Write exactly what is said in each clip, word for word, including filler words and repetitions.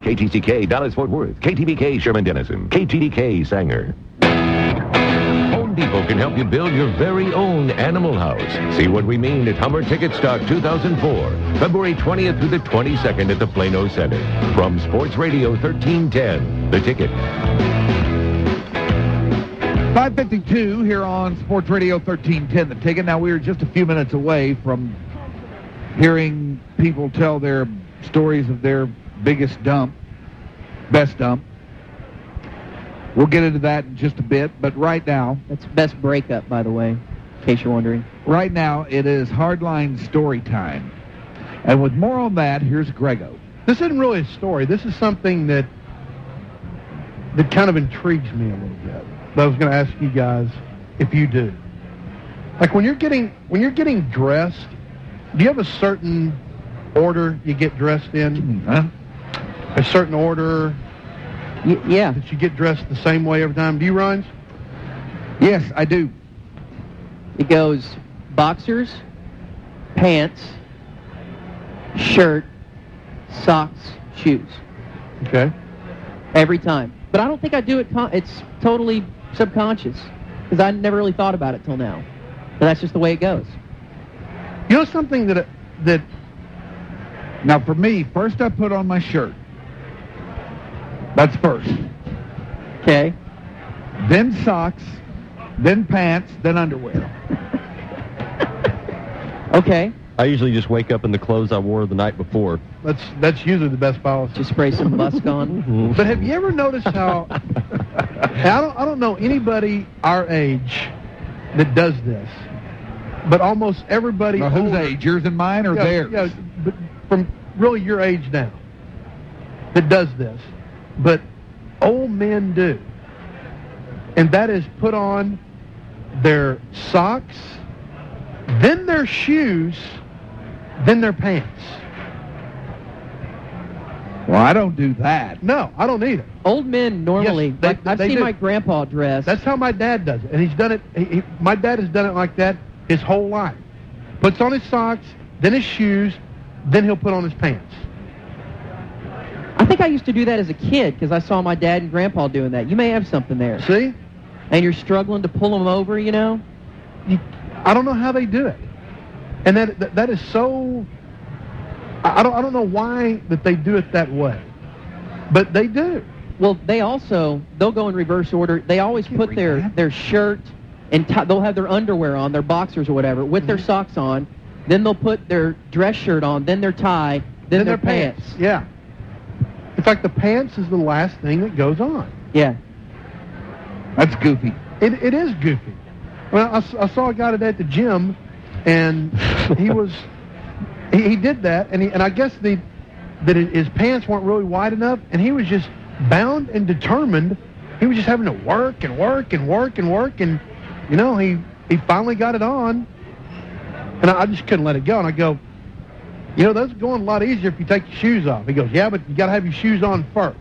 K T C K Dallas-Fort Worth, K T B K Sherman-Denison, K T D K Sanger. Home Depot can help you build your very own animal house. See what we mean at Hummer Ticket Stock two thousand four, February twentieth through the twenty-second at the Plano Center. From Sports Radio thirteen ten, The Ticket. five fifty-two here on Sports Radio thirteen ten, The Ticket. Now, we are just a few minutes away from hearing people tell their stories of their biggest dump, best dump. We'll get into that in just a bit, but right now... That's best breakup, by the way, in case you're wondering. Right now, it is Hardline story time. And with more on that, here's Grego. This isn't really a story. This is something that that kind of intrigues me a little bit. But I was going to ask you guys if you do. Like when you're getting when you're getting dressed, do you have a certain order you get dressed in? Huh? A certain order Y- yeah. that you get dressed the same way every time? Do you, Ryan? Yes, I do. It goes boxers, pants, shirt, socks, shoes. Okay. Every time. But I don't think I do it. Con- it's totally subconscious because I never really thought about it till now. But that's just the way it goes. You know something that that Now, for me, first I put on my shirt. That's first. Okay. Then socks, then pants, then underwear. Okay. I usually just wake up in the clothes I wore the night before. that's that's usually the best policy. Just spray some Busk on. But have you ever noticed how and I don't I don't know anybody our age that does this, but almost everybody. Now, whose older- age? Yours and mine, or Yeah, theirs? yeah, but from really your age now that does this, but old men do, and that is put on their socks, then their shoes, then their pants. Well, I don't do that. No, I don't either. Old men normally, Yes, they- like, I've they seen do. my grandpa dress. That's how my dad does it, and he's done it. He, he, my dad has done it like that his whole life. Puts on his socks, then his shoes, then he'll put on his pants. I think I used to do that as a kid because I saw my dad and grandpa doing that. You may have something there. See? And you're struggling to pull them over, you know? You, I don't know how they do it, and that that, that is so. I, I don't I don't know why that they do it that way, but they do. Well, they also, they'll go in reverse order. They always Can't put read their, that. their shirt and t- they'll have their underwear on, their boxers or whatever, with Mm-hmm. their socks on. Then they'll put their dress shirt on, then their tie, then, their, pants. Yeah. In fact, the pants is the last thing that goes on. Yeah. That's goofy. It it is goofy. Well, I, s- I saw a guy today at the gym, and he was he, he did that, and he and I guess the that it, his pants weren't really wide enough, and he was just bound and determined. He was just having to work and work and work and work, and you know he he finally got it on, and I, I just couldn't let it go. And I go, you know, that's going a lot easier if you take your shoes off. He goes, yeah, but you got to have your shoes on first.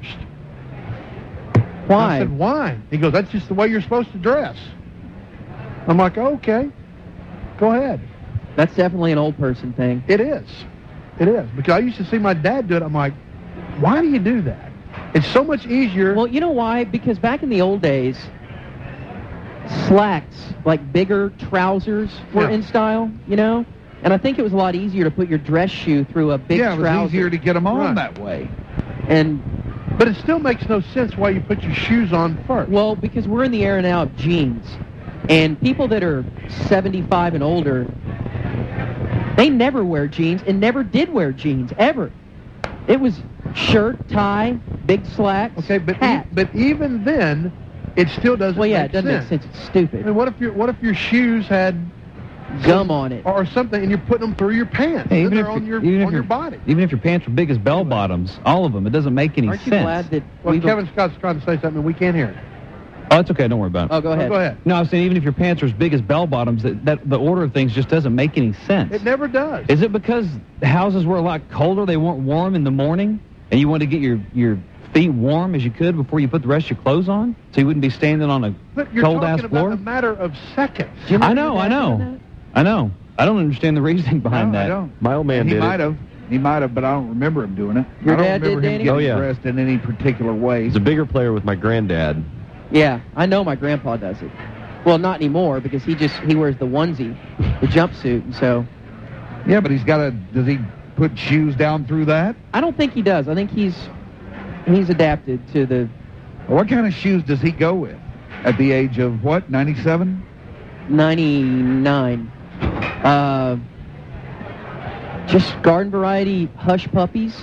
Why? I said, why? He goes, that's just the way you're supposed to dress. I'm like, okay, go ahead. That's definitely an old person thing. It is. It is. Because I used to see my dad do it. I'm like, why do you do that? It's so much easier. Well, you know why? Because back in the old days, slacks, like bigger trousers, were Yeah. in style, you know? And I think it was a lot easier to put your dress shoe through a big yeah, it was trouser. easier to get them on Right. that way. And, But it still makes no sense why you put your shoes on first. well, because we're in the era now of jeans. And people that are seventy-five and older, they never wear jeans and never did wear jeans, ever. It was shirt, tie, big slacks, okay, but hat. e- but even then, it still doesn't well, yeah, make it doesn't sense. make sense. It's I stupid. mean, what if your what if your shoes had Gum on it. or something, and you're putting them through your pants? Hey, Then even they're if on your even if on your your body. even if your pants are big as bell bottoms, all of them, it doesn't make any Aren't you sense. glad that Well, we've... Kevin Scott's trying to say something, and we can't hear it. Oh, it's okay. Don't worry about it. Oh, go ahead. Oh, go ahead. No, I was saying even if your pants are as big as bell bottoms, that, that the order of things just doesn't make any sense. It never does. Is it because houses were a lot colder, they weren't warm in the morning, and you wanted to get your, your feet warm as you could before you put the rest of your clothes on, so you wouldn't be standing on a But you're cold-ass talking about floor? a matter of seconds. Do you I remember know, your I dad doing know. I know. I don't understand the reasoning behind no, that. I don't. My old man he did might it. have. He might have, but I don't remember him doing it. Your I don't dad did, remember him Danny? getting Oh, yeah. dressed in any particular way. He's a bigger player with my granddad. Yeah, I know my grandpa does it. Well, not anymore because he just he wears the onesie, the jumpsuit, and so Yeah, but he's got a. Does he put shoes down through that? I don't think he does. I think he's he's adapted to the What kind of shoes does he go with at the age of what? ninety-seven? ninety-nine. Uh, just garden variety hush puppies,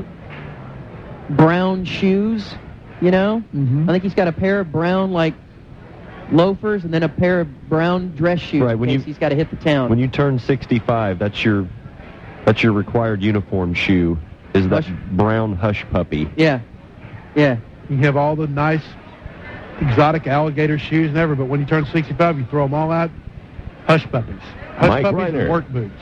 brown shoes. You know, Mhm. I think he's got a pair of brown like loafers and then a pair of brown dress shoes Right, in when case you- he's got to hit the town. When you turn sixty-five, that's your that's your required uniform shoe. Is that Hush- brown hush puppy? yeah, yeah. You have all the nice, exotic alligator shoes and everything, but when you turn sixty-five, you throw them all out. Hush puppies. Hush Mike puppies Reiner. and work boots.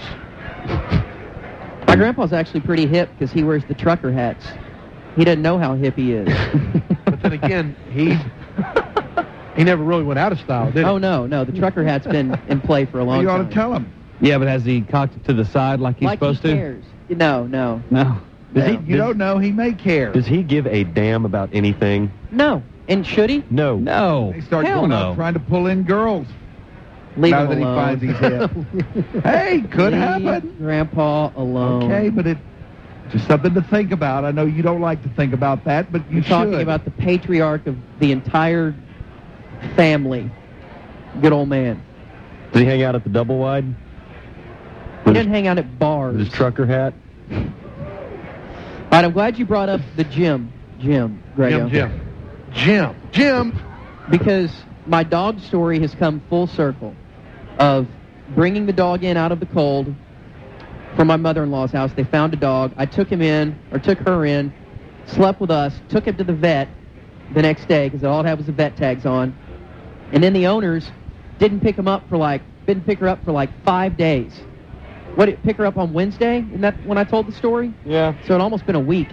My grandpa's actually pretty hip because he wears the trucker hats. He doesn't know how hip he is. But then again, he he never really went out of style, did he? Oh no, no, the trucker hat's been in play for a long You ought time. to tell him. Yeah, but has he cocked it to the side like he's like supposed he to? cares. No, no, No. Does he, No. You does, don't know. He may care. does he give a damn about anything? no. And should he? No. No. They start Hell going no. out trying to pull in girls. Leave now him that alone. he finds he's hip. Hey, could Leave happen. Grandpa alone. Okay, but it just something to think about. I know you don't like to think about that, but you You're should. talking about the patriarch of the entire family. Good old man. Does he hang out at the double wide? He With didn't his, hang out at bars. with his trucker hat? All right, I'm glad you brought up the gym, Jim, Grego. Jim, Jim. Jim. Jim. Because my dog story has come full circle of bringing the dog in out of the cold from my mother-in-law's house. They found a dog. I took him in, or took her in, slept with us, took him to the vet the next day because all it had was the vet tags on. And then the owners didn't pick him up for like, didn't pick her up for like five days. What, did pick her up on Wednesday? Isn't that when I told the story? Yeah. So it almost been a week.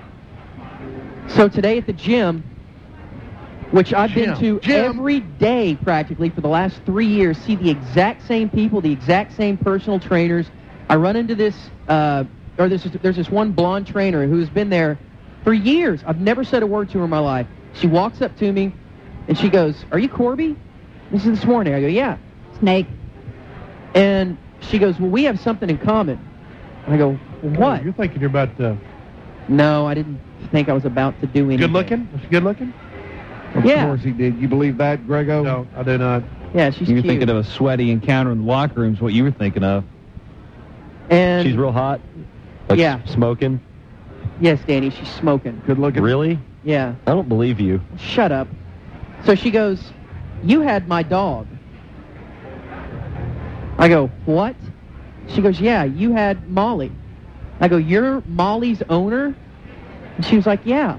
So today at the gym, which I've been Jim, to Jim. every day practically for the last three years, see the exact same people, the exact same personal trainers. I run into this, uh, or there's this, there's this one blonde trainer who's been there for years. I've never said a word to her in my life. She walks up to me, and she goes, "Are you Corby?" This is this morning. I go, "Yeah." Snake. And she goes, "Well, we have something in common." I go, "What?" You're thinking you're about uh, No, I didn't think I was about to do anything. good looking? Was she good looking? Of Yeah. course he did. You believe that, Grego? No, I do not. Yeah, she's You were cute. thinking of a sweaty encounter in the locker room is what you were thinking of. and She's real hot? Like Yeah. Smoking? Yes, Danny, she's smoking. Good looking. Really? Yeah. I don't believe you. Shut up. So she goes, "You had my dog." I go, "What?" She goes, "Yeah, you had Molly." I go, "You're Molly's owner?" And she was like, "Yeah."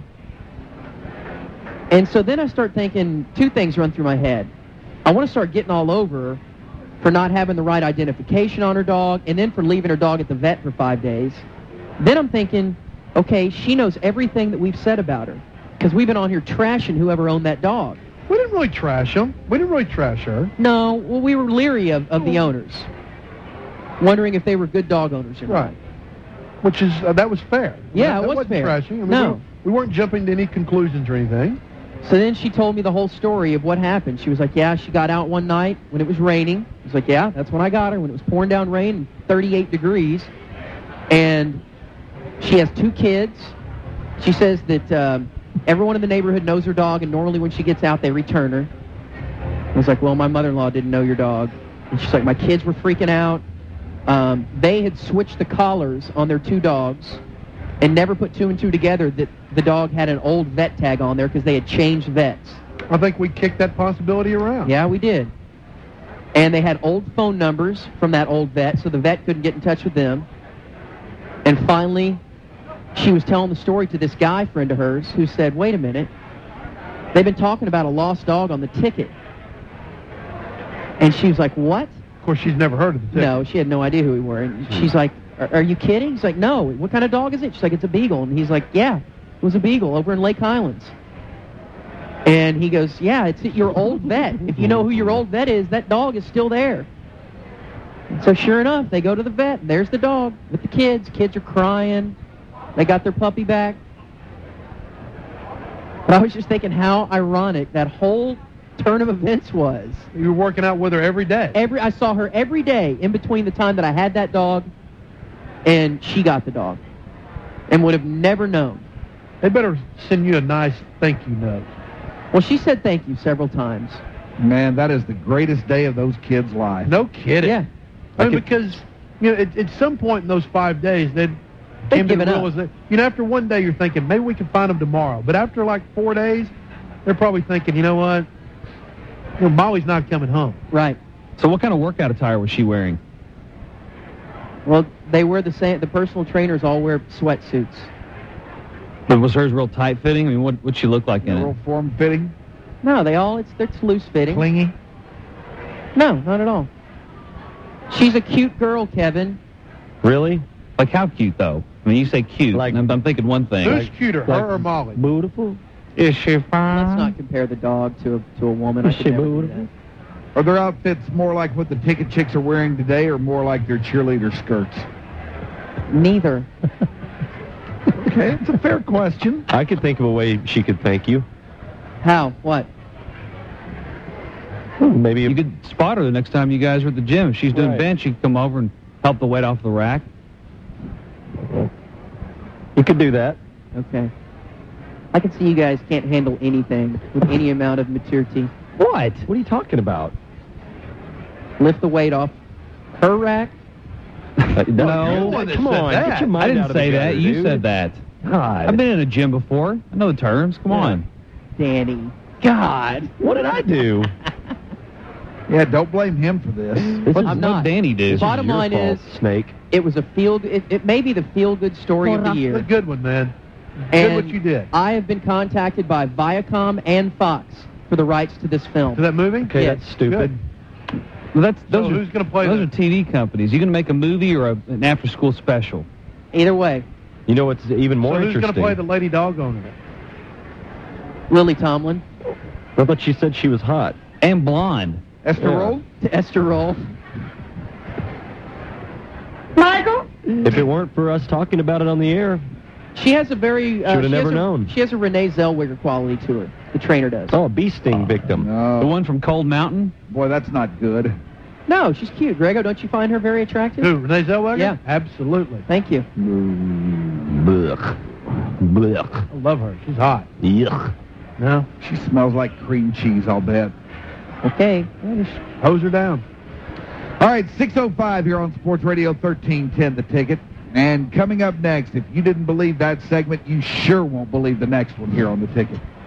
And so then I start thinking, two things run through my head. I want to start getting all over her for not having the right identification on her dog, and then for leaving her dog at the vet for five days. Then I'm thinking, okay, she knows everything that we've said about her, because we've been on here trashing whoever owned that dog. We didn't really trash him. We didn't really trash her. No, well, we were leery of, of the owners, wondering if they were good dog owners or not. Right. Which is, uh, that was fair. Yeah, that, it that was wasn't fair. trashing. I mean, No. We, we weren't jumping to any conclusions or anything. So then she told me the whole story of what happened. She was like, yeah, she got out one night when it was raining. I was like, yeah, that's when I got her, when it was pouring down rain and thirty-eight degrees. And she has two kids. She says that um, everyone in the neighborhood knows her dog, and normally when she gets out, they return her. I was like, well, my mother-in-law didn't know your dog. And she's like, my kids were freaking out. Um, they had switched the collars on their two dogs and never put two and two together that the dog had an old vet tag on there because they had changed vets. I think we kicked that possibility around. Yeah, we did. And they had old phone numbers from that old vet, so the vet couldn't get in touch with them. And finally, she was telling the story to this guy friend of hers who said, wait a minute, they've been talking about a lost dog on the ticket. And she was like, what? Of course, she's never heard of the ticket. No, she had no idea who we were. And she's like, are, are you kidding? He's like, no. What kind of dog is it? She's like, it's a beagle. And he's like, yeah, it was a beagle over in Lake Highlands. And he goes, yeah, it's at your old vet. If you know who your old vet is, that dog is still there. So sure enough, they go to the vet. And there's the dog with the kids. Kids are crying. They got their puppy back. But I was just thinking how ironic that whole turn of events was. You were working out with her every day. Every I saw her every day in between the time that I had that dog and she got the dog, and would have never known. They better send you a nice thank you note. Well, she said thank you several times. Man, that is the greatest day of those kids' lives. No kidding. Yeah. I mean, because, you know, at, at some point in those five days, they'd They'd came to given the up. realization. You know, after one day, you're thinking, maybe we can find them tomorrow. But after, like, four days, they're probably thinking, you know what? You know, Molly's not coming home. Right. So what kind of workout attire was she wearing? Well, they wear the same. The personal trainers all wear sweatsuits. But was hers real tight fitting? I mean, what what'd she look like in Real it? form-fitting, No, they all, it's, it's loose fitting. clingy. No, not at all. She's a cute girl, Kevin. Really? Like how cute though? I mean, you say cute. Like- and I'm, I'm thinking one thing. Who's Like, cuter, like- her or Molly? Beautiful. Is she fine? Let's not compare the dog to a, to a woman. I Is could she never do beautiful? that. Are their outfits more like what the ticket chicks are wearing today or more like their cheerleader skirts? Neither. Okay, it's a fair question. I could think of a way she could thank you. How? What? Maybe You could spot her the next time you guys are at the gym. If she's doing Right. bench, you could come over and help the weight off the rack. you could do that. Okay. I can see you guys can't handle anything with any amount of maturity. What? What are you talking about? Lift the weight off her rack. Uh, No. You're the one that Come said on, that. get your mind I didn't out of the say that. gutter, You dude. said that. God. I've been in a gym before. I know the terms. Come Yeah. on. Danny. God. What did I do? Yeah, don't blame him for this. This What is I'm what not. Danny do? this is Bottom your line fault, is- Snake. It was a feel. It, it may be the feel-good story of the A year. good one, man. Good And what you did. I have been contacted by Viacom and Fox for the rights to this film. To that movie? Okay, Yes. that's stupid. Well, that's So those are who's gonna play those that? are T V companies. You going to make a movie or a, an after-school special? Either way, You know what's even more So who's going interesting? to play the lady dog owner? Lily Tomlin, I thought she said she was hot. And blonde. Esther Yeah. Roll? to Esther Roll. If it weren't for us talking about it on the air, She has a very. Uh, Should've she has never a- known. She has a Renee Zellweger quality to her. The trainer does. oh, a bee sting victim. The No. one from Cold Mountain? Boy, that's not good. No, she's cute. Grego, don't you find her very attractive? Who, Renee Zellweger? Yeah. Absolutely. Thank you. Blech. Blech. I love her. She's hot. Yuck. No? She smells like cream cheese, I'll bet. Okay. Yeah, just hose her down. All right, six oh five here on Sports Radio thirteen ten, The Ticket. And coming up next, if you didn't believe that segment, you sure won't believe the next one here on The Ticket.